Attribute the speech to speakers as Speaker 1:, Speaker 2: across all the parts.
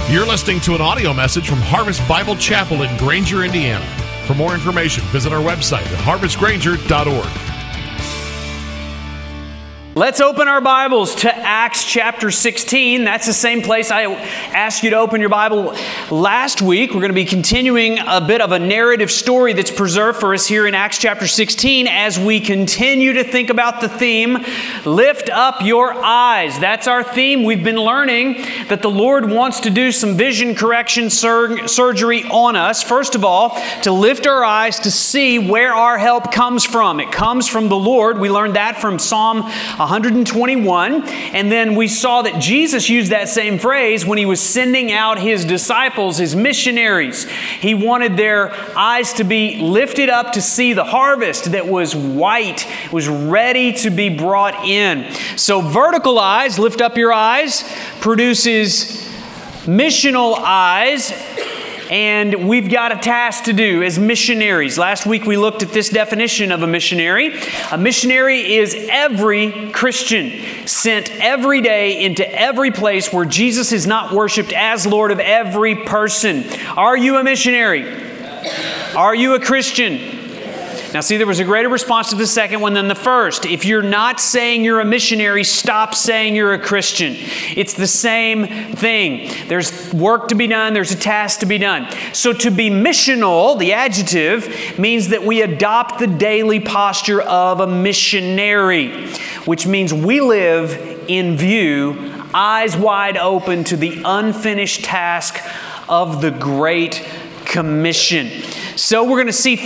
Speaker 1: You're listening to an audio message from Harvest Bible Chapel in Granger, Indiana. For more information, visit our website at harvestgranger.org.
Speaker 2: Let's open our Bibles to Acts chapter 16. That's the same place I asked you to open your Bible last week. We're going to be continuing a bit of a narrative story that's preserved for us here in Acts chapter 16 as we continue to think about the theme, Lift Up Your Eyes. That's our theme. We've been learning that the Lord wants to do some vision correction surgery on us. First of all, to lift our eyes to see where our help comes from. It comes from the Lord. We learned that from Psalm 121, and then we saw that Jesus used that same phrase when He was sending out His disciples, His missionaries. He wanted their eyes to be lifted up to see the harvest that was white, was ready to be brought in. So vertical eyes, lift up your eyes, produces missional eyes. And we've got a task to do as missionaries. Last week we looked at this definition of a missionary. A missionary is every Christian sent every day into every place where Jesus is not worshiped as Lord of every person. Are you a missionary? Are you a Christian? Now see, there was a greater response to the second one than the first. If you're not saying you're a missionary, stop saying you're a Christian. It's the same thing. There's work to be done. There's a task to be done. So to be missional, the adjective, means that we adopt the daily posture of a missionary, which means we live in view, eyes wide open to the unfinished task of the Great Commission. So we're going to see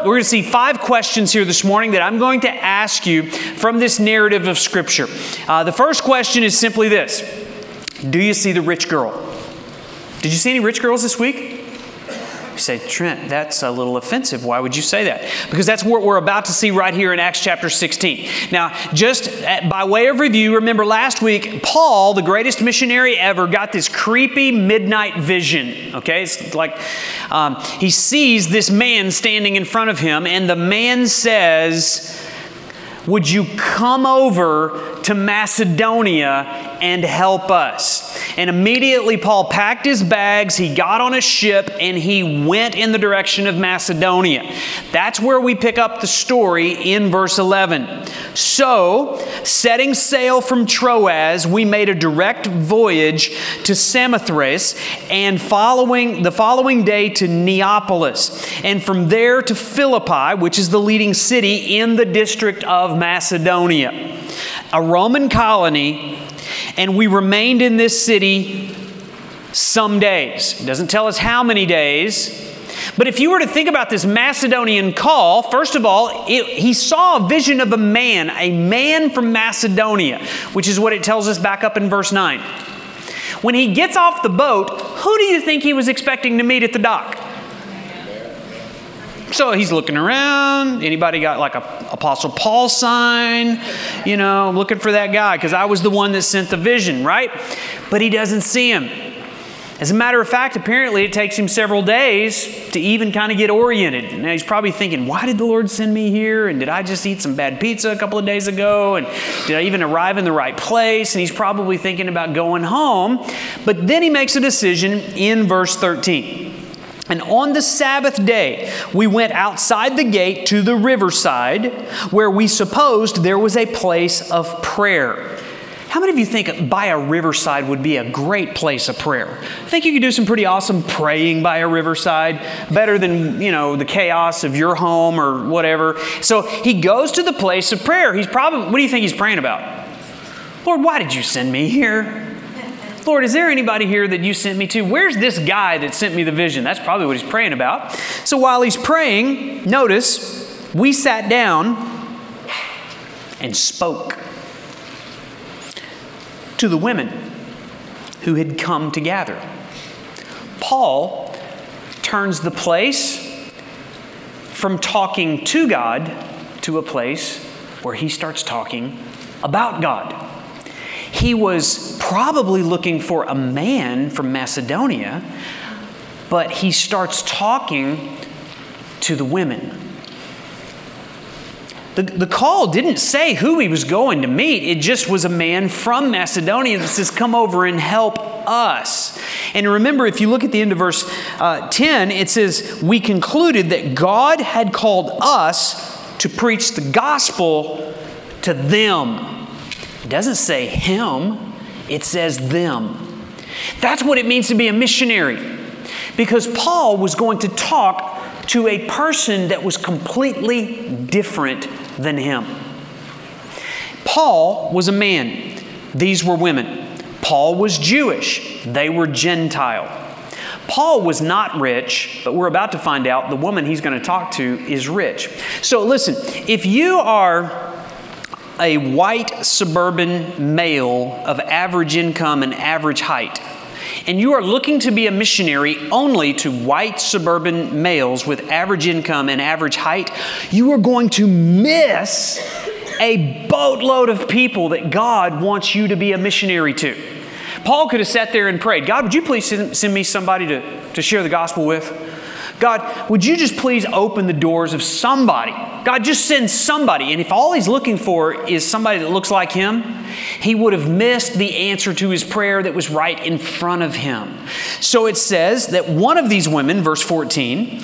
Speaker 2: 5 questions here this morning that I'm going to ask you from this narrative of Scripture. The first question is simply this: do you see the rich girl? Did you see any rich girls this week? You say, Trent, that's a little offensive. Why would you say that? Because that's what we're about to see right here in Acts chapter 16. Now, just by way of review, remember last week, Paul, the greatest missionary ever, got this creepy midnight vision. Okay, it's like he sees this man standing in front of him, and the man says, would you come over to Macedonia and help us? And immediately Paul packed his bags, he got on a ship, and he went in the direction of Macedonia. That's where we pick up the story in verse 11. So, setting sail from Troas, we made a direct voyage to Samothrace, and the following day to Neapolis, and from there to Philippi, which is the leading city in the district of Macedonia, a Roman colony, and we remained in this city some days. It doesn't tell us how many days. But if you were to think about this Macedonian call, first of all, he saw a vision of a man from Macedonia, which is what it tells us back up in verse 9. When he gets off the boat, who do you think he was expecting to meet at the dock? So he's looking around. Anybody got like a Apostle Paul sign? You know, looking for that guy because I was the one that sent the vision, right? But he doesn't see him. As a matter of fact, apparently it takes him several days to even kind of get oriented. Now he's probably thinking, why did the Lord send me here? And did I just eat some bad pizza a couple of days ago? And did I even arrive in the right place? And he's probably thinking about going home. But then he makes a decision in verse 13. And on the Sabbath day, we went outside the gate to the riverside, where we supposed there was a place of prayer. How many of you think by a riverside would be a great place of prayer? I think you could do some pretty awesome praying by a riverside, better than, the chaos of your home or whatever. So he goes to the place of prayer. What do you think he's praying about? Lord, why did you send me here? Lord, is there anybody here that you sent me to? Where's this guy that sent me the vision? That's probably what he's praying about. So while he's praying, notice, we sat down and spoke to the women who had come to gather. Paul turns the place from talking to God to a place where he starts talking about God. He was probably looking for a man from Macedonia, but he starts talking to the women. The call didn't say who he was going to meet. It just was a man from Macedonia that says, come over and help us. And remember, if you look at the end of verse 10, it says, we concluded that God had called us to preach the gospel to them. It doesn't say him, it says them. That's what it means to be a missionary. Because Paul was going to talk to a person that was completely different than him. Paul was a man. These were women. Paul was Jewish. They were Gentile. Paul was not rich, but we're about to find out the woman he's going to talk to is rich. So listen, if you are a white suburban male of average income and average height, and you are looking to be a missionary only to white suburban males with average income and average height, you are going to miss a boatload of people that God wants you to be a missionary to. Paul could have sat there and prayed, God, would you please send me somebody to share the gospel with? God, would you just please open the doors of somebody? God, just send somebody. And if all he's looking for is somebody that looks like him, he would have missed the answer to his prayer that was right in front of him. So it says that one of these women, verse 14,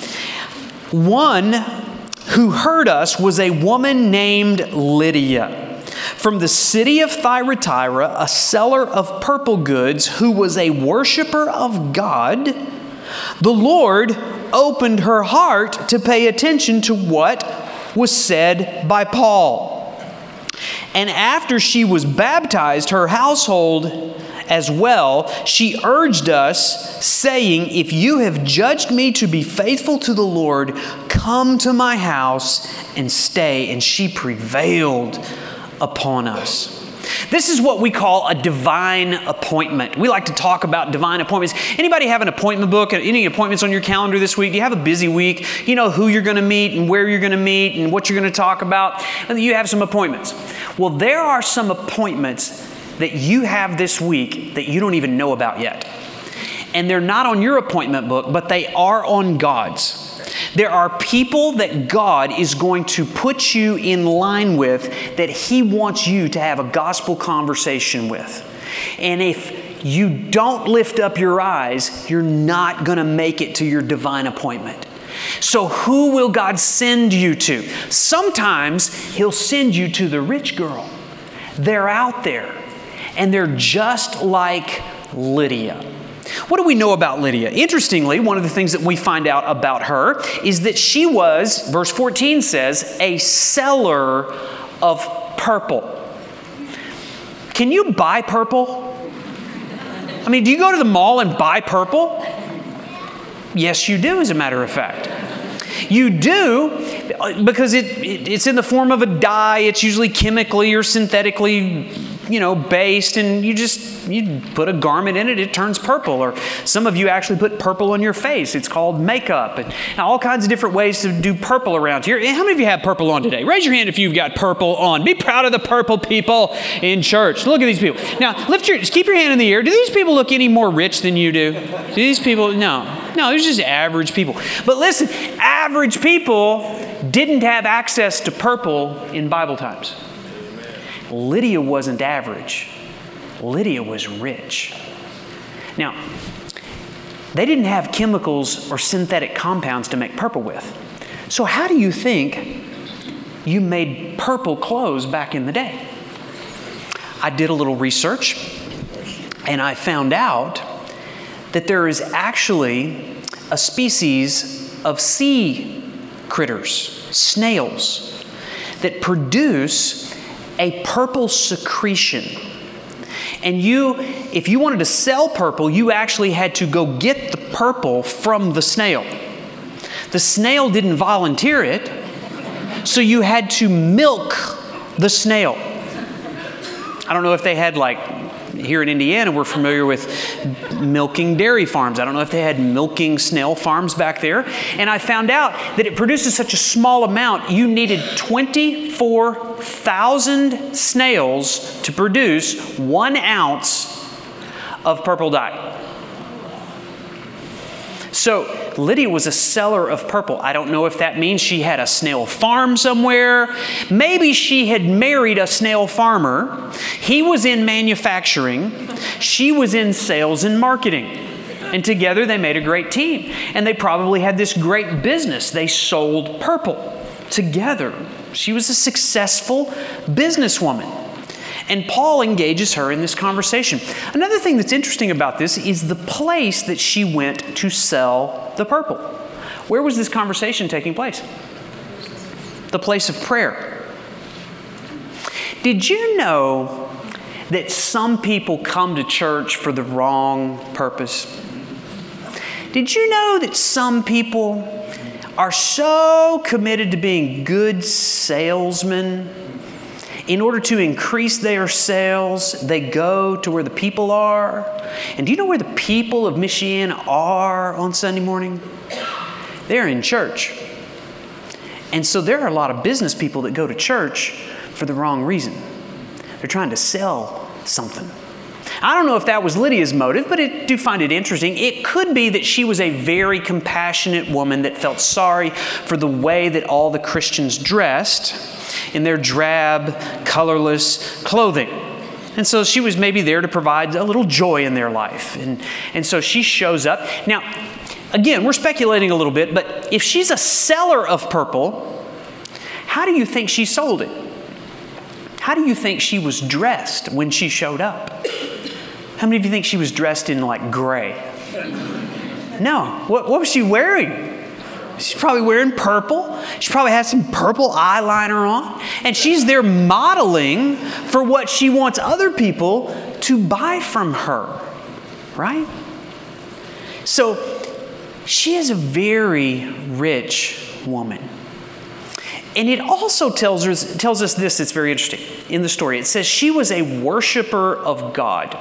Speaker 2: one who heard us was a woman named Lydia, from the city of Thyatira, a seller of purple goods, who was a worshiper of God. The Lord opened her heart to pay attention to what was said by Paul. And after she was baptized, her household as well, she urged us, saying, if you have judged me to be faithful to the Lord, come to my house and stay. And she prevailed upon us. This is what we call a divine appointment. We like to talk about divine appointments. Anybody have an appointment book? Any appointments on your calendar this week? Do you have a busy week? You know who you're going to meet and where you're going to meet and what you're going to talk about? You have some appointments. Well, there are some appointments that you have this week that you don't even know about yet. And they're not on your appointment book, but they are on God's. There are people that God is going to put you in line with that He wants you to have a gospel conversation with. And if you don't lift up your eyes, you're not going to make it to your divine appointment. So who will God send you to? Sometimes He'll send you to the rich girl. They're out there, and they're just like Lydia. What do we know about Lydia? Interestingly, one of the things that we find out about her is that she was, verse 14 says, a seller of purple. Can you buy purple? I mean, do you go to the mall and buy purple? Yes, you do, as a matter of fact. You do because it's in the form of a dye. It's usually chemically or synthetically based, and you put a garment in it, it turns purple. Or some of you actually put purple on your face. It's called makeup, and all kinds of different ways to do purple around here. How many of you have purple on today? Raise your hand if you've got purple on. Be proud of the purple people in church. Look at these people. Now, keep your hand in the air. Do these people look any more rich than you do? Do these people? No, they're just average people. But listen, average people didn't have access to purple in Bible times. Lydia wasn't average. Lydia was rich. Now, they didn't have chemicals or synthetic compounds to make purple with. So how do you think you made purple clothes back in the day? I did a little research, and I found out that there is actually a species of sea critters, snails, that produce a purple secretion. And if you wanted to sell purple, you actually had to go get the purple from the snail. The snail didn't volunteer it, so you had to milk the snail. I don't know if they had, here in Indiana, we're familiar with milking dairy farms. I don't know if they had milking snail farms back there. And I found out that it produces such a small amount, you needed 24,000 snails to produce 1 ounce of purple dye. So Lydia was a seller of purple. I don't know if that means she had a snail farm somewhere. Maybe she had married a snail farmer. He was in manufacturing. She was in sales and marketing. And together they made a great team. And they probably had this great business. They sold purple together. She was a successful businesswoman. And Paul engages her in this conversation. Another thing that's interesting about this is the place that she went to sell the purple. Where was this conversation taking place? The place of prayer. Did you know that some people come to church for the wrong purpose? Did you know that some people are so committed to being good salesmen? In order to increase their sales, they go to where the people are. And do you know where the people of Michiana are on Sunday morning? They're in church. And so there are a lot of business people that go to church for the wrong reason. They're trying to sell something. I don't know if that was Lydia's motive, but I do find it interesting. It could be that she was a very compassionate woman that felt sorry for the way that all the Christians dressed in their drab, colorless clothing. And so she was maybe there to provide a little joy in their life. And so she shows up. Now, again, we're speculating a little bit, but if she's a seller of purple, how do you think she sold it? How do you think she was dressed when she showed up? How many of you think she was dressed in like gray? No. What was she wearing? She's probably wearing purple. She probably has some purple eyeliner on. And she's there modeling for what she wants other people to buy from her. Right? So she is a very rich woman. And it also tells us this that's very interesting in the story. It says she was a worshiper of God.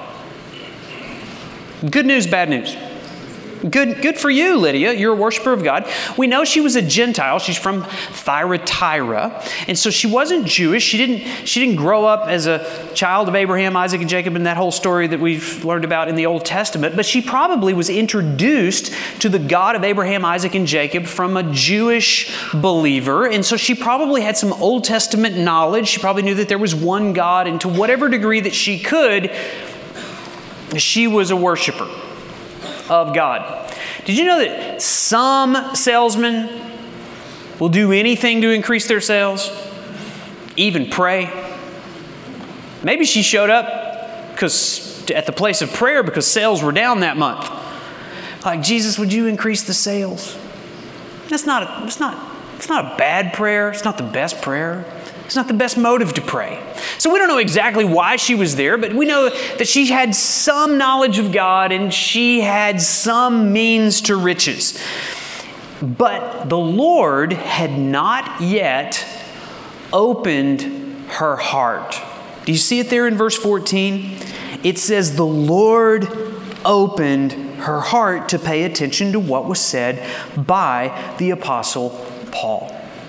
Speaker 2: Good news, bad news. Good for you, Lydia. You're a worshiper of God. We know she was a Gentile. She's from Thyatira. And so she wasn't Jewish. She didn't grow up as a child of Abraham, Isaac, and Jacob and that whole story that we've learned about in the Old Testament. But she probably was introduced to the God of Abraham, Isaac, and Jacob from a Jewish believer. And so she probably had some Old Testament knowledge. She probably knew that there was one God. And to whatever degree that she could, she was a worshiper of God. Did you know that some salesmen will do anything to increase their sales? Even pray. Maybe she showed up at the place of prayer because sales were down that month. Like, Jesus, would you increase the sales? It's not a bad prayer. It's not the best prayer. It's not the best motive to pray. So we don't know exactly why she was there, but we know that she had some knowledge of God and she had some means to riches. But the Lord had not yet opened her heart. Do you see it there in verse 14? It says, the Lord opened her heart to pay attention to what was said by the Apostle Paul.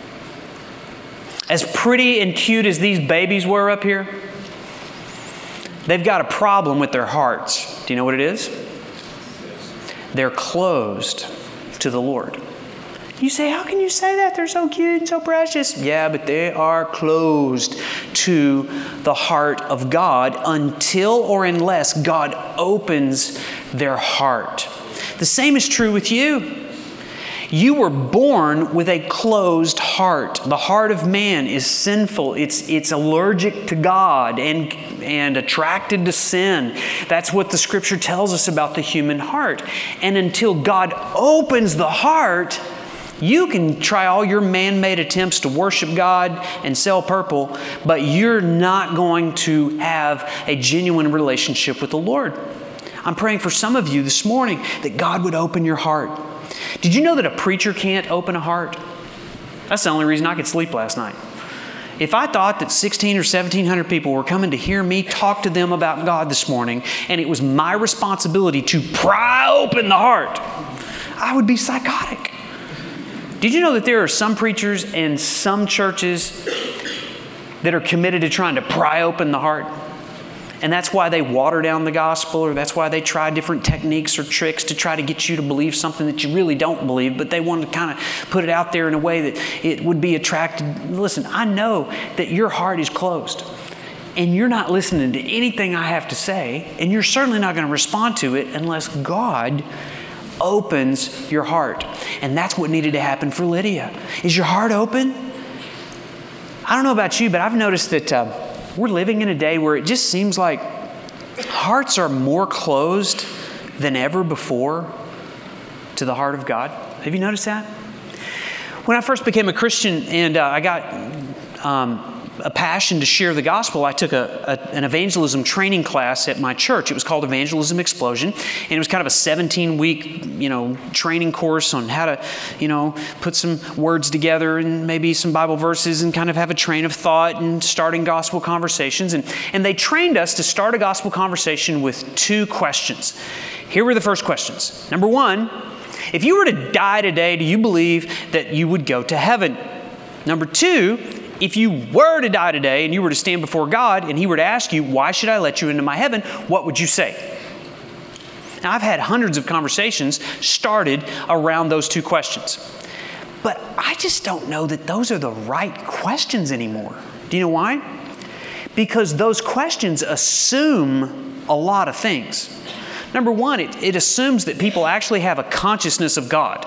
Speaker 2: As pretty and cute as these babies were up here, they've got a problem with their hearts. Do you know what it is? They're closed to the Lord. You say, how can you say that? They're so cute and so precious. Yeah, but they are closed to the heart of God until or unless God opens their heart. The same is true with you. You were born with a closed heart. The heart of man is sinful. It's allergic to God and attracted to sin. That's what the Scripture tells us about the human heart. And until God opens the heart, you can try all your man-made attempts to worship God and sell purple, but you're not going to have a genuine relationship with the Lord. I'm praying for some of you this morning that God would open your heart. Did you know that a preacher can't open a heart? That's the only reason I could sleep last night. If I thought that 1,600 or 1,700 people were coming to hear me talk to them about God this morning, and it was my responsibility to pry open the heart, I would be psychotic. Did you know that there are some preachers and some churches that are committed to trying to pry open the heart? And that's why they water down the gospel, or that's why they try different techniques or tricks to try to get you to believe something that you really don't believe, but they want to kind of put it out there in a way that it would be attractive. Listen, I know that your heart is closed. and you're not listening to anything I have to say, and you're certainly not going to respond to it unless God opens your heart. And that's what needed to happen for Lydia. Is your heart open? I don't know about you, but I've noticed that we're living in a day where it just seems like hearts are more closed than ever before to the heart of God. Have you noticed that? When I first became a Christian and I got a passion to share the gospel, I took an evangelism training class at my church. It was called Evangelism Explosion, and it was kind of a 17-week, training course on how to, put some words together and maybe some Bible verses and kind of have a train of thought and starting gospel conversations. And they trained us to start a gospel conversation with 2 questions. Here were the first questions. Number 1, if you were to die today, do you believe that you would go to heaven? Number 2, if you were to die today and you were to stand before God and He were to ask you, why should I let you into my heaven? What would you say? Now, I've had hundreds of conversations started around those 2 questions. But I just don't know that those are the right questions anymore. Do you know why? Because those questions assume a lot of things. Number 1, it assumes that people actually have a consciousness of God.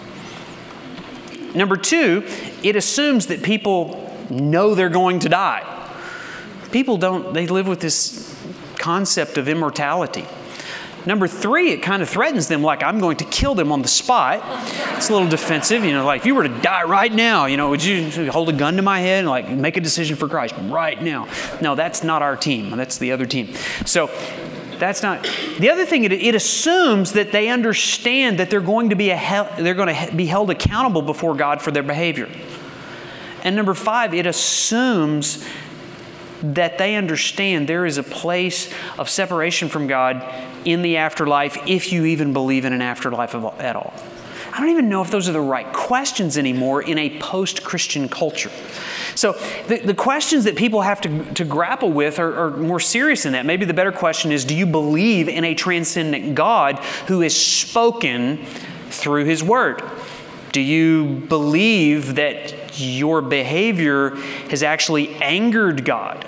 Speaker 2: Number 2, it assumes that people know they're going to die. People don't, they live with this concept of immortality. Number 3, it kind of threatens them like I'm going to kill them on the spot. It's a little defensive, like if you were to die right now, would you hold a gun to my head and like make a decision for Christ right now? No, that's not our team. That's the other team. So that's not. The other thing, it assumes that they understand that they're going to be held accountable before God for their behavior. And number 5, it assumes that they understand there is a place of separation from God in the afterlife, if you even believe in an afterlife at all. I don't even know if those are the right questions anymore in a post-Christian culture. So the questions that people have to grapple with are more serious than that. Maybe the better question is, do you believe in a transcendent God who has spoken through His Word? Do you believe that your behavior has actually angered God?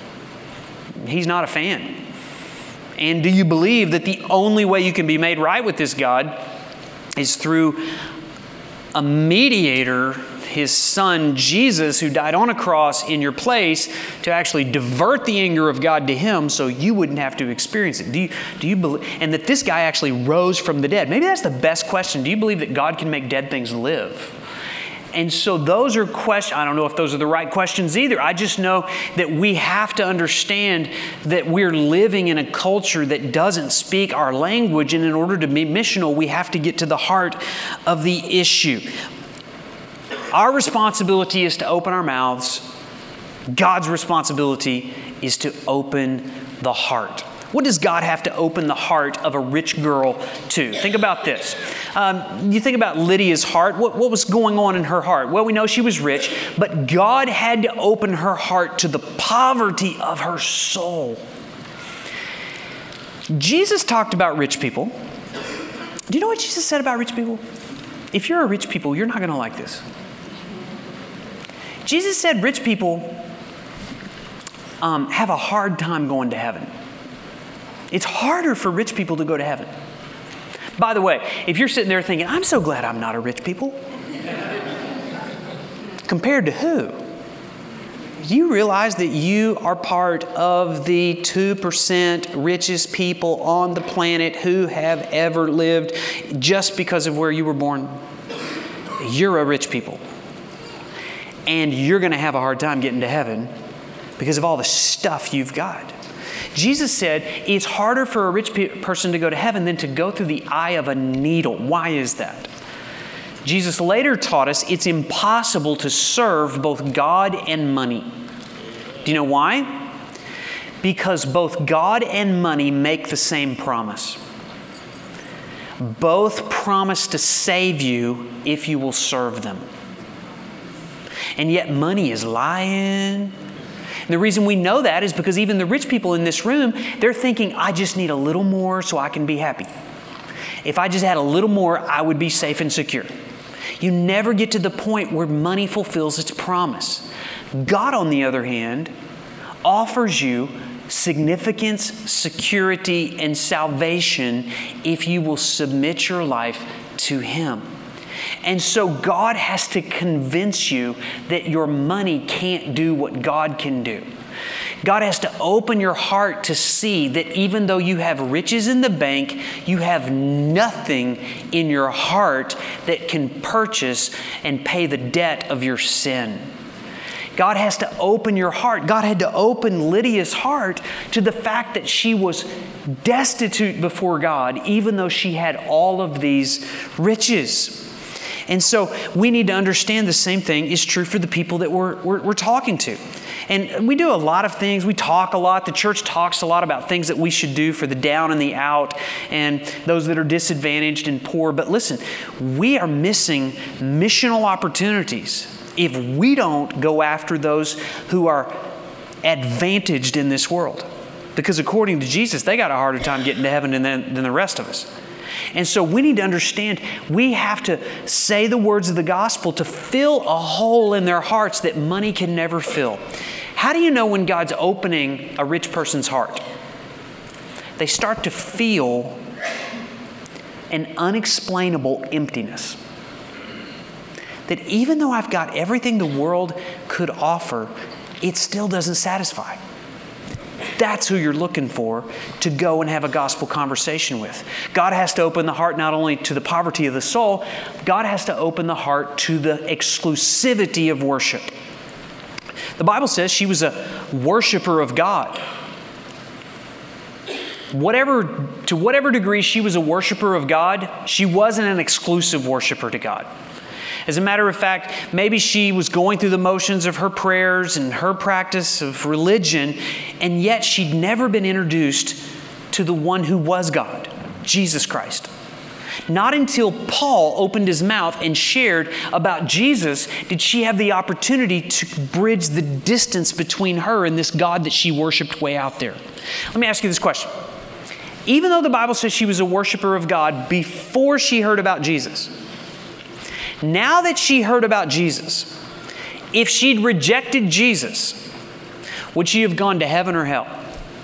Speaker 2: He's not a fan. And do you believe that the only way you can be made right with this God is through a mediator, His Son Jesus, who died on a cross in your place to actually divert the anger of God to Him so you wouldn't have to experience it? Do you believe, and that this guy actually rose from the dead? Maybe that's the best question. Do you believe that God can make dead things live? And so those are questions. I don't know if those are the right questions either. I just know that we have to understand that we're living in a culture that doesn't speak our language, and in order to be missional, we have to get to the heart of the issue. Our responsibility is to open our mouths. God's responsibility is to open the heart. What does God have to open the heart of a rich girl to? Think about this. You think about Lydia's heart. What was going on in her heart? Well, we know she was rich, but God had to open her heart to the poverty of her soul. Jesus talked about rich people. Do you know what Jesus said about rich people? If you're a rich people, you're not going to like this. Jesus said rich people have a hard time going to heaven. It's harder for rich people to go to heaven. By the way, if you're sitting there thinking, I'm so glad I'm not a rich people. Compared to who? Do you realize that you are part of the 2% richest people on the planet who have ever lived just because of where you were born? You're a rich people. And you're going to have a hard time getting to heaven because of all the stuff you've got. Jesus said it's harder for a rich person to go to heaven than to go through the eye of a needle. Why is that? Jesus later taught us it's impossible to serve both God and money. Do you know why? Because both God and money make the same promise. Both promise to save you if you will serve them. And yet money is lying. And the reason we know that is because even the rich people in this room, they're thinking, I just need a little more so I can be happy. If I just had a little more, I would be safe and secure. You never get to the point where money fulfills its promise. God, on the other hand, offers you significance, security, and salvation if you will submit your life to Him. And so God has to convince you that your money can't do what God can do. God has to open your heart to see that even though you have riches in the bank, you have nothing in your heart that can purchase and pay the debt of your sin. God has to open your heart. God had to open Lydia's heart to the fact that she was destitute before God, even though she had all of these riches. And so we need to understand the same thing is true for the people that we're talking to. And we do a lot of things. We talk a lot. The church talks a lot about things that we should do for the down and the out and those that are disadvantaged and poor. But listen, we are missing missional opportunities if we don't go after those who are advantaged in this world. Because according to Jesus, they got a harder time getting to heaven than the rest of us. And so we need to understand we have to say the words of the gospel to fill a hole in their hearts that money can never fill. How do you know when God's opening a rich person's heart? They start to feel an unexplainable emptiness. That even though I've got everything the world could offer, it still doesn't satisfy. That's who you're looking for to go and have a gospel conversation with. God has to open the heart not only to the poverty of the soul, God has to open the heart to the exclusivity of worship. The Bible says she was a worshiper of God. To whatever degree she was a worshiper of God, she wasn't an exclusive worshiper to God. As a matter of fact, maybe she was going through the motions of her prayers and her practice of religion, and yet she'd never been introduced to the one who was God, Jesus Christ. Not until Paul opened his mouth and shared about Jesus did she have the opportunity to bridge the distance between her and this God that she worshiped way out there. Let me ask you this question. Even though the Bible says she was a worshiper of God before she heard about Jesus, now that she heard about Jesus, if she'd rejected Jesus, would she have gone to heaven or hell?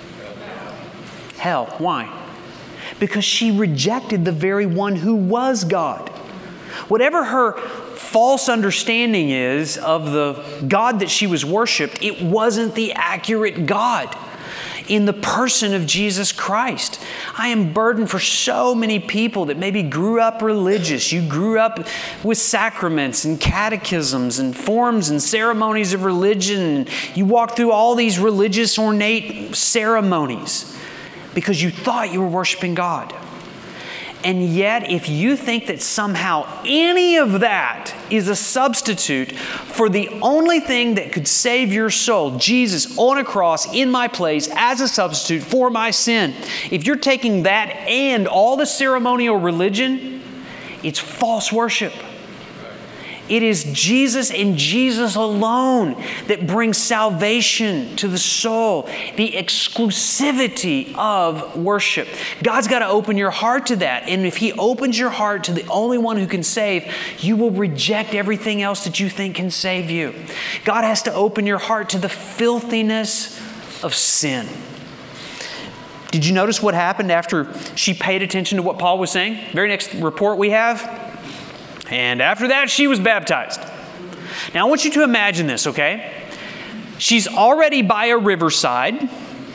Speaker 2: Hell. Why? Because she rejected the very one who was God. Whatever her false understanding is of the God that she was worshiped, it wasn't the accurate God in the person of Jesus Christ. I am burdened for so many people that maybe grew up religious. You grew up with sacraments and catechisms and forms and ceremonies of religion. You walked through all these religious ornate ceremonies because you thought you were worshiping God. And yet, if you think that somehow any of that is a substitute for the only thing that could save your soul, Jesus on a cross in my place as a substitute for my sin, if you're taking that and all the ceremonial religion, it's false worship. It is Jesus and Jesus alone that brings salvation to the soul, the exclusivity of worship. God's got to open your heart to that. And if He opens your heart to the only one who can save, you will reject everything else that you think can save you. God has to open your heart to the filthiness of sin. Did you notice what happened after she paid attention to what Paul was saying? Very next report we have. And after that, she was baptized. Now, I want you to imagine this, okay? She's already by a riverside,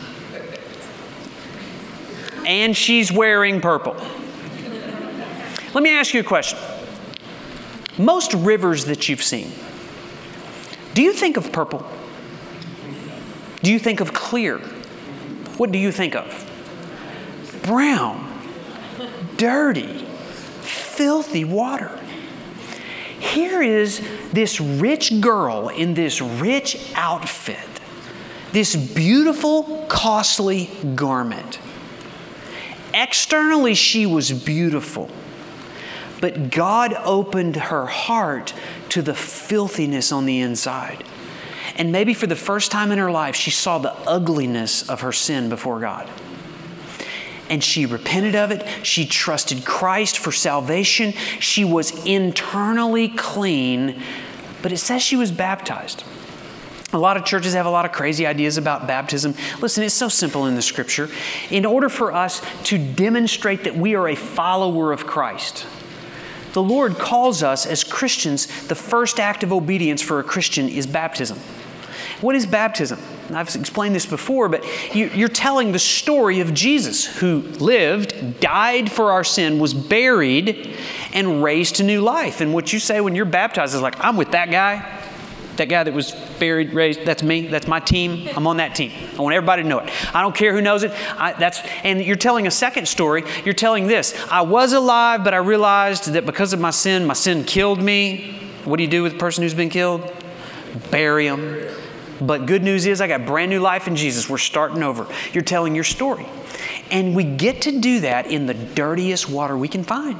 Speaker 2: and she's wearing purple. Let me ask you a question. Most rivers that you've seen, do you think of purple? Do you think of clear? What do you think of? Brown, dirty, filthy water. Here is this rich girl in this rich outfit, this beautiful, costly garment. Externally, she was beautiful, but God opened her heart to the filthiness on the inside. And maybe for the first time in her life, she saw the ugliness of her sin before God. And she repented of it. She trusted Christ for salvation. She was internally clean, but it says she was baptized. A lot of churches have a lot of crazy ideas about baptism. Listen, it's so simple in the Scripture. In order for us to demonstrate that we are a follower of Christ, the Lord calls us as Christians, the first act of obedience for a Christian is baptism. What is baptism? I've explained this before, but you're telling the story of Jesus, who lived, died for our sin, was buried, and raised to new life. And what you say when you're baptized is like, I'm with that guy. That guy that was buried, raised, that's me. That's my team. I'm on that team. I want everybody to know it. I don't care who knows it. And you're telling a second story. You're telling this. I was alive, but I realized that because of my sin killed me. What do you do with a person who's been killed? Bury them. But good news is I got brand new life in Jesus. We're starting over. You're telling your story. And we get to do that in the dirtiest water we can find.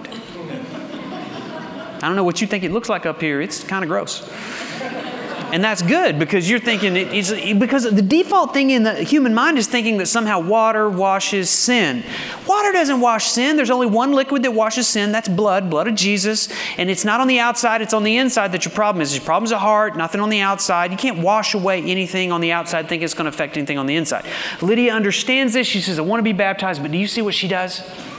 Speaker 2: I don't know what you think it looks like up here. It's kind of gross. And that's good because you're thinking, because the default thing in the human mind is thinking that somehow water washes sin. Water doesn't wash sin. There's only one liquid that washes sin. That's blood of Jesus. And it's not on the outside, it's on the inside that your problem is. Your problem's a heart, nothing on the outside. You can't wash away anything on the outside, think it's going to affect anything on the inside. Lydia understands this. She says, I want to be baptized, but do you see what she does?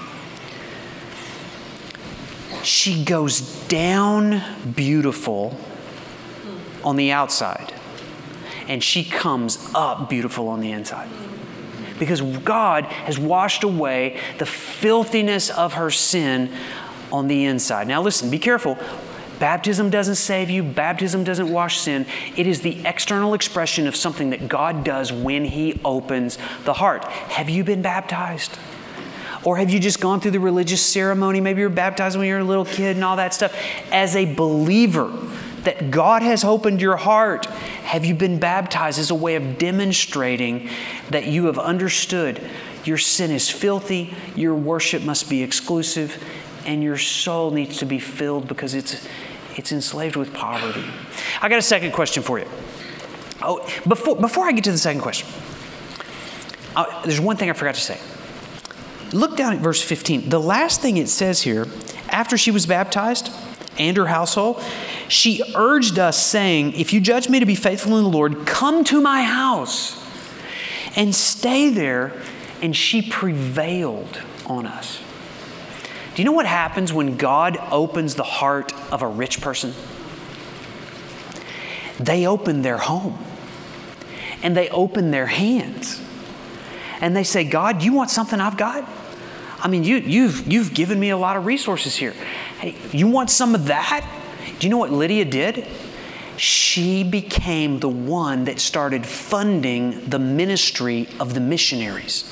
Speaker 2: She goes down beautiful on the outside, and she comes up beautiful on the inside. Because God has washed away the filthiness of her sin on the inside. Now listen, be careful. Baptism doesn't save you. Baptism doesn't wash sin. It is the external expression of something that God does when He opens the heart. Have you been baptized? Or have you just gone through the religious ceremony? Maybe you were baptized when you were a little kid and all that stuff. As a believer, that God has opened your heart. Have you been baptized as a way of demonstrating that you have understood your sin is filthy, your worship must be exclusive, and your soul needs to be filled because it's enslaved with poverty? I got a second question for you. Oh, before I get to the second question, there's one thing I forgot to say. Look down at verse 15. The last thing it says here, after she was baptized and her household, she urged us, saying, if you judge me to be faithful in the Lord, come to my house and stay there. And she prevailed on us. Do you know what happens when God opens the heart of a rich person? They open their home and they open their hands and they say, God, you want something I've got? I mean, you've given me a lot of resources here. Hey, you want some of that? Do you know what Lydia did? She became the one that started funding the ministry of the missionaries.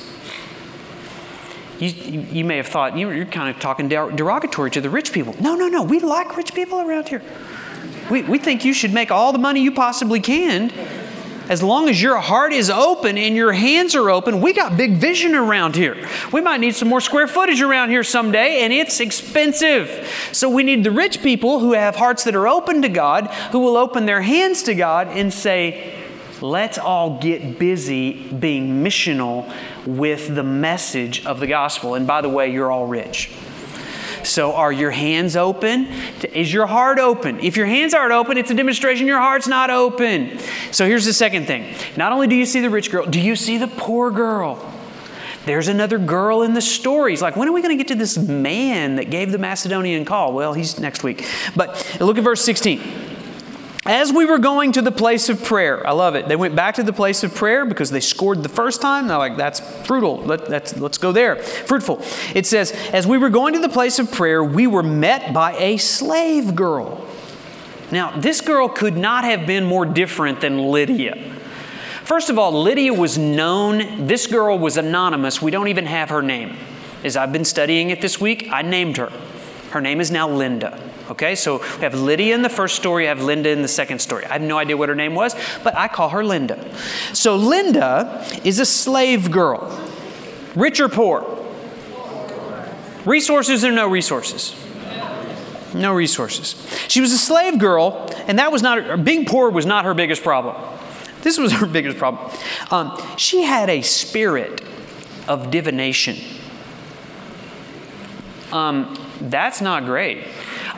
Speaker 2: You may have thought, you're kind of talking derogatory to the rich people. No. We like rich people around here. We think you should make all the money you possibly can. As long as your heart is open and your hands are open, we got big vision around here. We might need some more square footage around here someday, and it's expensive. So we need the rich people who have hearts that are open to God, who will open their hands to God and say, let's all get busy being missional with the message of the gospel. And by the way, you're all rich. So are your hands open? Is your heart open? If your hands aren't open, it's a demonstration your heart's not open. So here's the second thing. Not only do you see the rich girl, do you see the poor girl? There's another girl in the story. It's like, when are we going to get to this man that gave the Macedonian call? Well, he's next week. But look at verse 16. As we were going to the place of prayer, I love it. They went back to the place of prayer because they scored the first time. They're like, that's fruitful. Let's go there. Fruitful. It says, as we were going to the place of prayer, we were met by a slave girl. Now, this girl could not have been more different than Lydia. First of all, Lydia was known. This girl was anonymous. We don't even have her name. As I've been studying it this week, I named her. Her name is now Linda. Okay, so we have Lydia in the first story, I have Linda in the second story. I have no idea what her name was, but I call her Linda. So Linda is a slave girl. Rich or poor? Resources or no resources? No resources. She was a slave girl, and that was not, being poor was not her biggest problem. This was her biggest problem. She had a spirit of divination. That's not great.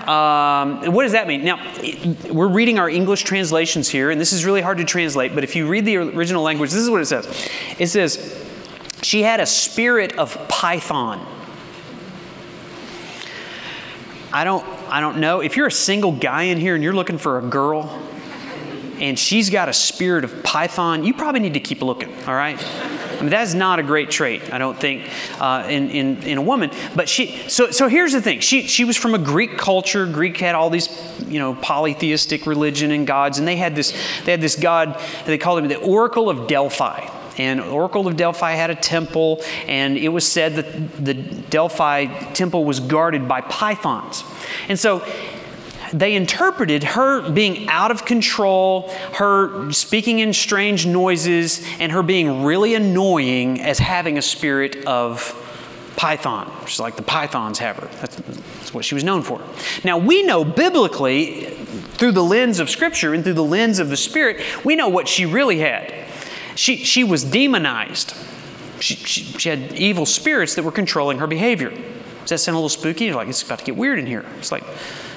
Speaker 2: What does that mean? Now, we're reading our English translations here, and this is really hard to translate, but if you read the original language, this is what it says. It says, she had a spirit of python. I don't know. If you're a single guy in here and you're looking for a girl, and she's got a spirit of python, you probably need to keep looking, all right? I mean, that's not a great trait, I don't think, in a woman. But so here's the thing. She was from a Greek culture. Greek had all these, polytheistic religion and gods, and they had this god, they called him the Oracle of Delphi. And Oracle of Delphi had a temple, and it was said that the Delphi temple was guarded by pythons. And so they interpreted her being out of control, her speaking in strange noises, and her being really annoying as having a spirit of python, which is like the pythons have her. That's what she was known for. Now, we know biblically, through the lens of Scripture and through the lens of the Spirit, we know what she really had. She was demonized. She had evil spirits that were controlling her behavior. Does that sound a little spooky? You're like, it's about to get weird in here. It's like,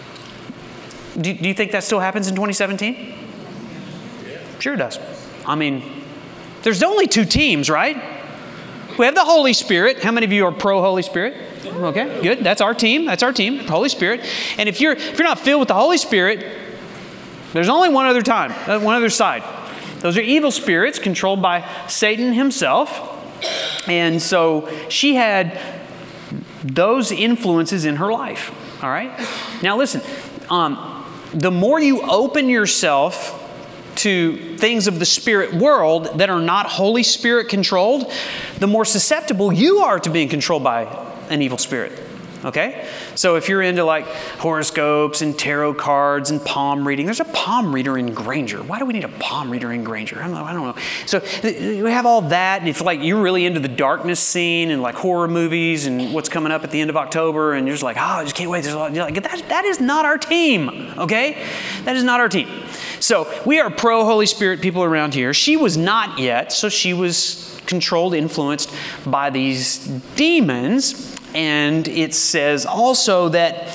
Speaker 2: do you think that still happens in 2017? Sure it does. I mean, there's only two teams, right? We have the Holy Spirit. How many of you are pro Holy Spirit? Okay, good. That's our team. Holy Spirit. And if you're not filled with the Holy Spirit, there's only one other side. Those are evil spirits controlled by Satan himself. And so she had those influences in her life. All right? Now listen, the more you open yourself to things of the spirit world that are not Holy Spirit controlled, the more susceptible you are to being controlled by an evil spirit. Okay? So if you're into like horoscopes and tarot cards and palm reading, there's a palm reader in Granger. Why do we need a palm reader in Granger? I don't know. So you have all that, and if like you're really into the darkness scene and like horror movies and what's coming up at the end of October, and you're just like, oh, I just can't wait. There's a lot. You're like, that is not our team. Okay? That is not our team. So we are pro Holy Spirit people around here. She was not yet, so she was controlled, influenced by these demons. And it says also that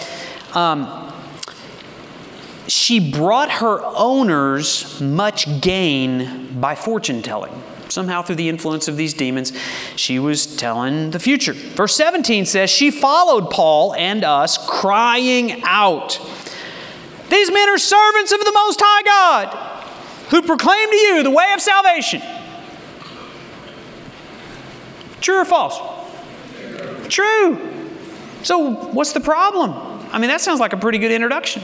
Speaker 2: she brought her owners much gain by fortune telling. Somehow through the influence of these demons, she was telling the future. Verse 17 says, she followed Paul and us, crying out, "These men are servants of the Most High God, who proclaim to you the way of salvation." True or false? True. So what's the problem? I mean, that sounds like a pretty good introduction.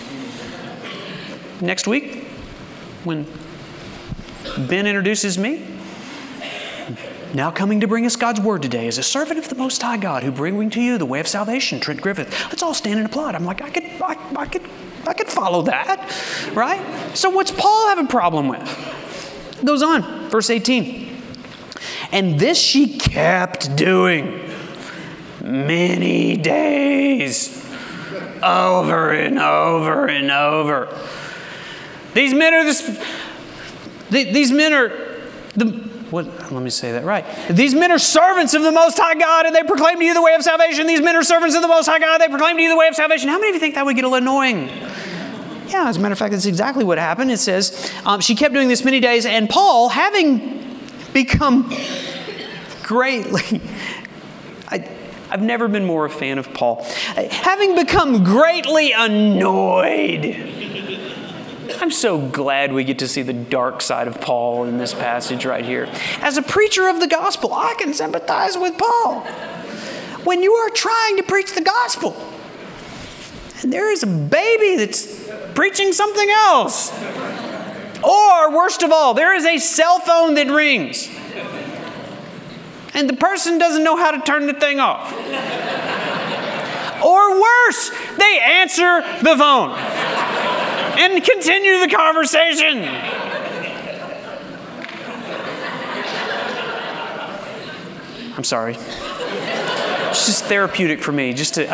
Speaker 2: Next week, when Ben introduces me, now coming to bring us God's Word today is a servant of the Most High God who bring to you the way of salvation, Trent Griffith. Let's all stand and applaud. I'm like, I could follow that, right? So what's Paul have a problem with? It goes on, verse 18. And this she kept doing many days, over and over and over. These men are let me say that right. These men are servants of the Most High God, and they proclaim to you the way of salvation. These men are servants of the Most High God. They proclaim to you the way of salvation. How many of you think that would get a little annoying? Yeah, as a matter of fact, that's exactly what happened. It says, she kept doing this many days, and Paul, having become greatly... I've never been more a fan of Paul. Having become greatly annoyed. I'm so glad we get to see the dark side of Paul in this passage right here. As a preacher of the gospel, I can sympathize with Paul. When you are trying to preach the gospel, and there is a baby that's preaching something else. Or, worst of all, there is a cell phone that rings. And the person doesn't know how to turn the thing off. Or worse, they answer the phone and continue the conversation. I'm sorry. It's just therapeutic for me. I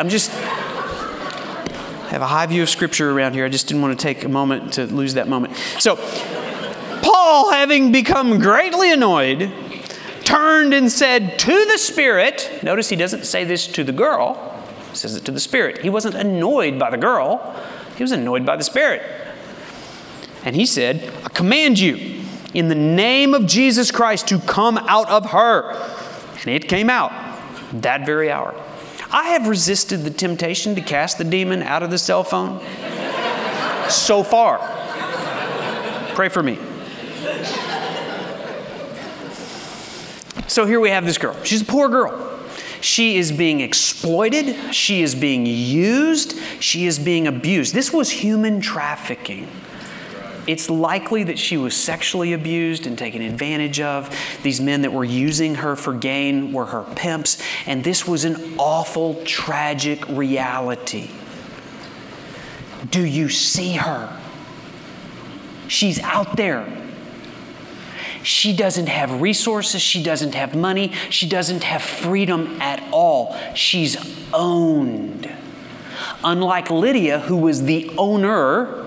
Speaker 2: have a high view of Scripture around here. I just didn't want to take a moment to lose that moment. So, Paul, having become greatly annoyed, turned and said to the Spirit, notice he doesn't say this to the girl, says it to the Spirit. He wasn't annoyed by the girl. He was annoyed by the Spirit. And he said, I command you in the name of Jesus Christ to come out of her. And it came out that very hour. I have resisted the temptation to cast the demon out of the cell phone so far. Pray for me. So here we have this girl. She's a poor girl. She is being exploited. She is being used. She is being abused. This was human trafficking. It's likely that she was sexually abused and taken advantage of. These men that were using her for gain were her pimps. And this was an awful, tragic reality. Do you see her? She's out there. She doesn't have resources. She doesn't have money. She doesn't have freedom at all. She's owned. Unlike Lydia, who was the owner,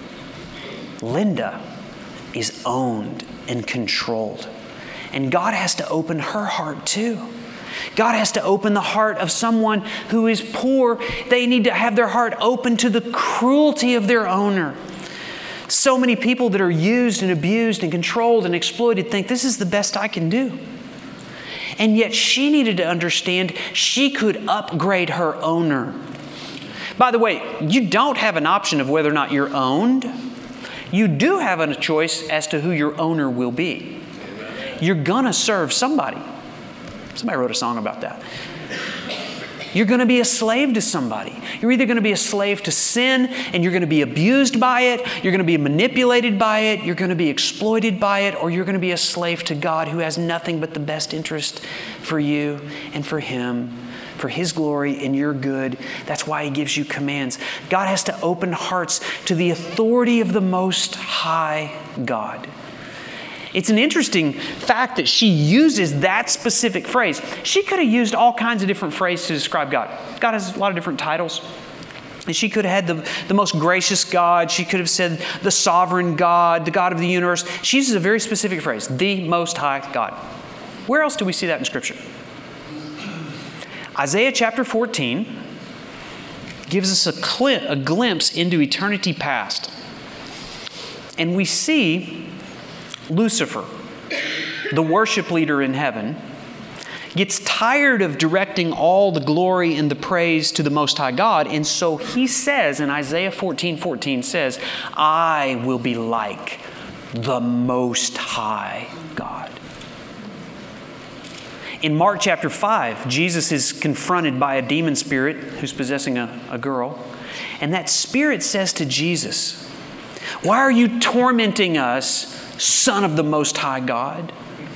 Speaker 2: Linda is owned and controlled. And God has to open her heart too. God has to open the heart of someone who is poor. They need to have their heart open to the cruelty of their owner. So many people that are used and abused and controlled and exploited think this is the best I can do. And yet she needed to understand she could upgrade her owner. By the way, you don't have an option of whether or not you're owned. You do have a choice as to who your owner will be. You're going to serve somebody. Somebody wrote a song about that. You're going to be a slave to somebody. You're either going to be a slave to sin and you're going to be abused by it, you're going to be manipulated by it, you're going to be exploited by it, or you're going to be a slave to God who has nothing but the best interest for you and for Him, for His glory and your good. That's why He gives you commands. God has to open hearts to the authority of the Most High God. It's an interesting fact that she uses that specific phrase. She could have used all kinds of different phrases to describe God. God has a lot of different titles. And she could have had the most gracious God. She could have said the sovereign God, the God of the universe. She uses a very specific phrase, the Most High God. Where else do we see that in Scripture? Isaiah chapter 14 gives us a glimpse into eternity past. And we see Lucifer, the worship leader in heaven, gets tired of directing all the glory and the praise to the Most High God. And so he says in Isaiah 14:14 says, I will be like the Most High God. In Mark chapter 5, Jesus is confronted by a demon spirit who's possessing a girl. And that spirit says to Jesus, why are you tormenting us, Son of the Most High God?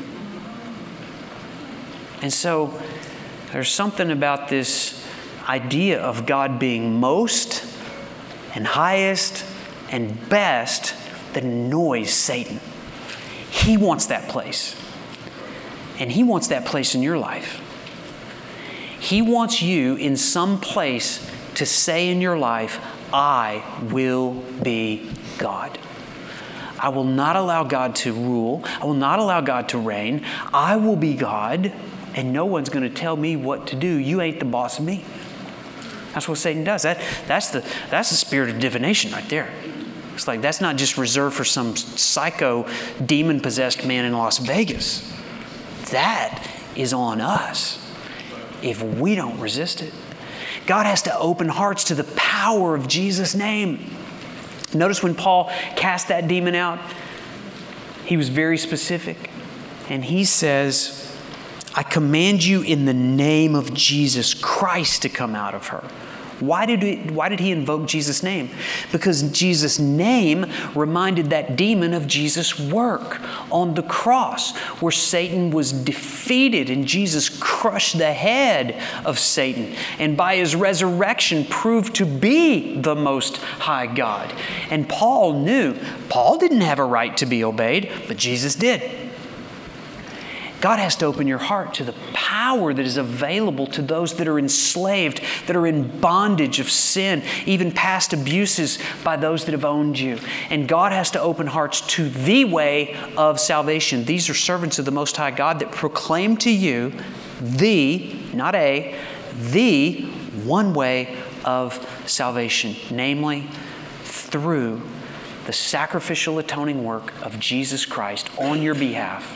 Speaker 2: And so there's something about this idea of God being most and highest and best that annoys Satan. He wants that place. And he wants that place in your life. He wants you in some place to say in your life, I will be God. I will not allow God to rule. I will not allow God to reign. I will be God, and no one's going to tell me what to do. You ain't the boss of me. That's what Satan does. That's the spirit of divination right there. It's like that's not just reserved for some psycho, demon-possessed man in Las Vegas. That is on us if we don't resist it. God has to open hearts to the power of Jesus' name. Notice when Paul cast that demon out, he was very specific. And he says, I command you in the name of Jesus Christ to come out of her. Why did he invoke Jesus' name? Because Jesus' name reminded that demon of Jesus' work on the cross, where Satan was defeated and Jesus crushed the head of Satan, and by His resurrection proved to be the Most High God. And Paul knew Paul didn't have a right to be obeyed, but Jesus did. God has to open your heart to the power that is available to those that are enslaved, that are in bondage of sin, even past abuses by those that have owned you. And God has to open hearts to the way of salvation. These are servants of the Most High God that proclaim to you the, not a, the one way of salvation, namely through the sacrificial atoning work of Jesus Christ on your behalf.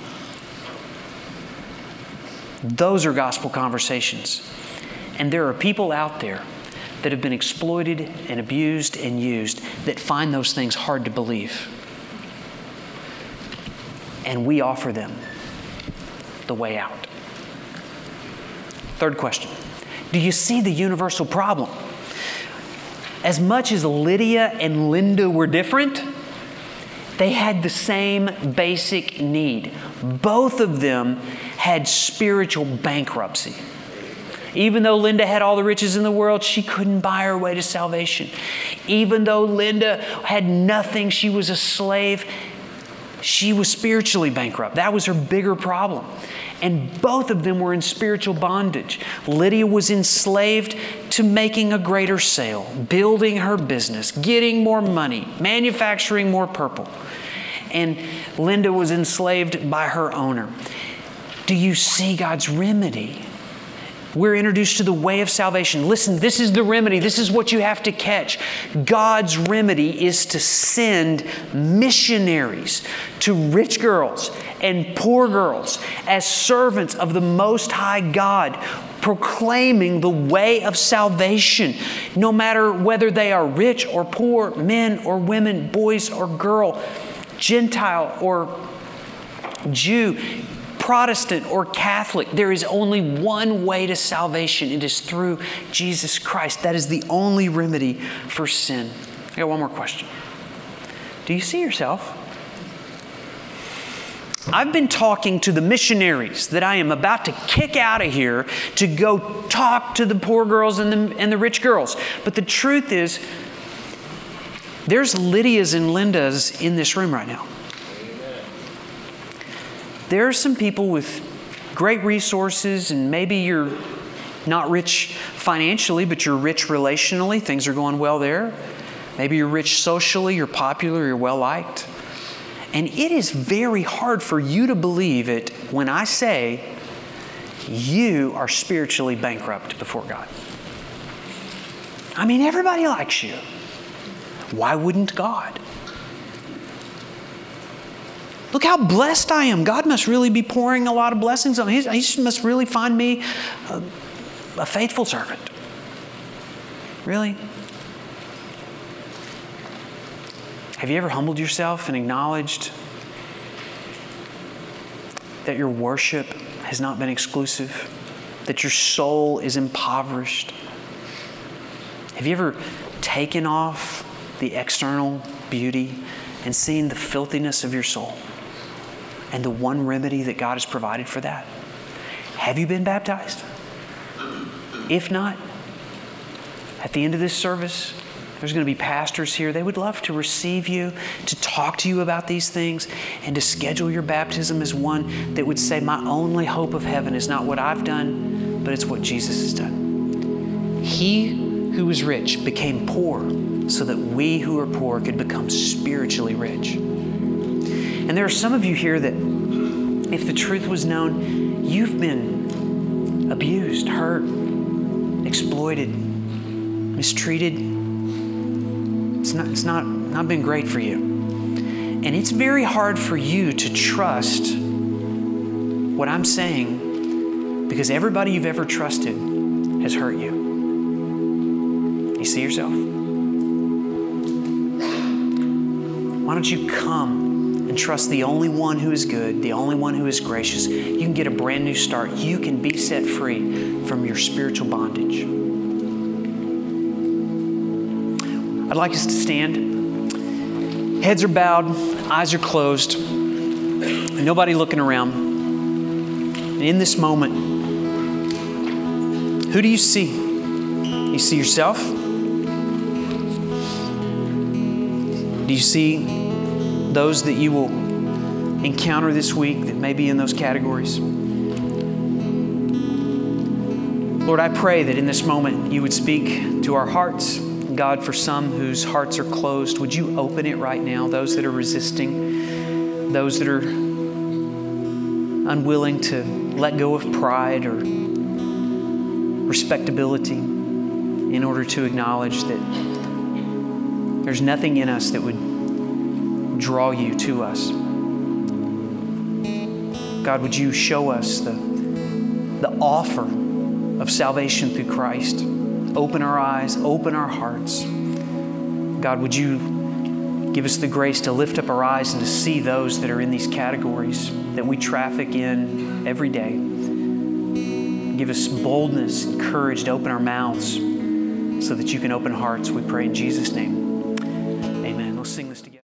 Speaker 2: Those are gospel conversations. And there are people out there that have been exploited and abused and used that find those things hard to believe. And we offer them the way out. Third question. Do you see the universal problem? As much as Lydia and Linda were different, they had the same basic need. Both of them had spiritual bankruptcy. Even though Linda had all the riches in the world, she couldn't buy her way to salvation. Even though Linda had nothing, she was a slave, she was spiritually bankrupt. That was her bigger problem. And both of them were in spiritual bondage. Lydia was enslaved to making a greater sale, building her business, getting more money, manufacturing more purple. And Linda was enslaved by her owner. Do you see God's remedy? We're introduced to the way of salvation. Listen, this is the remedy. This is what you have to catch. God's remedy is to send missionaries to rich girls and poor girls as servants of the Most High God, proclaiming the way of salvation, no matter whether they are rich or poor, men or women, boys or girl, Gentile or Jew, Protestant or Catholic. There is only one way to salvation. It is through Jesus Christ. That is the only remedy for sin. I got one more question. Do you see yourself? I've been talking to the missionaries that I am about to kick out of here to go talk to the poor girls and the rich girls. But the truth is, there's Lydias and Lindas in this room right now. There are some people with great resources, and maybe you're not rich financially, but you're rich relationally. Things are going well there. Maybe you're rich socially, you're popular, you're well-liked. And it is very hard for you to believe it when I say you are spiritually bankrupt before God. I mean, everybody likes you. Why wouldn't God? Look how blessed I am. God must really be pouring a lot of blessings on me. He must really find me a faithful servant. Really? Have you ever humbled yourself and acknowledged that your worship has not been exclusive? That your soul is impoverished? Have you ever taken off the external beauty and seen the filthiness of your soul and the one remedy that God has provided for that? Have you been baptized? If not, at the end of this service, there's going to be pastors here. They would love to receive you, to talk to you about these things, and to schedule your baptism as one that would say, my only hope of heaven is not what I've done, but it's what Jesus has done. He who was rich became poor so that we who are poor could become spiritually rich. And there are some of you here that, if the truth was known, you've been abused, hurt, exploited, mistreated. It's not been great for you. And it's very hard for you to trust what I'm saying because everybody you've ever trusted has hurt you. You see yourself? Why don't you come and trust the only one who is good, the only one who is gracious? You can get a brand new start. You can be set free from your spiritual bondage. I'd like us to stand. Heads are bowed, eyes are closed, and nobody looking around. And in this moment, who do you see? You see yourself? Do you see those that you will encounter this week that may be in those categories? Lord, I pray that in this moment you would speak to our hearts. God, for some whose hearts are closed, would you open it right now? Those that are resisting, those that are unwilling to let go of pride or respectability. in order to acknowledge that there's nothing in us that would draw you to us. God, would you show us the offer of salvation through Christ? Open our eyes, open our hearts. God, would you give us the grace to lift up our eyes and to see those that are in these categories that we traffic in every day. Give us boldness and courage to open our mouths so that you can open hearts. We pray in Jesus' name. Amen. Let's sing this together.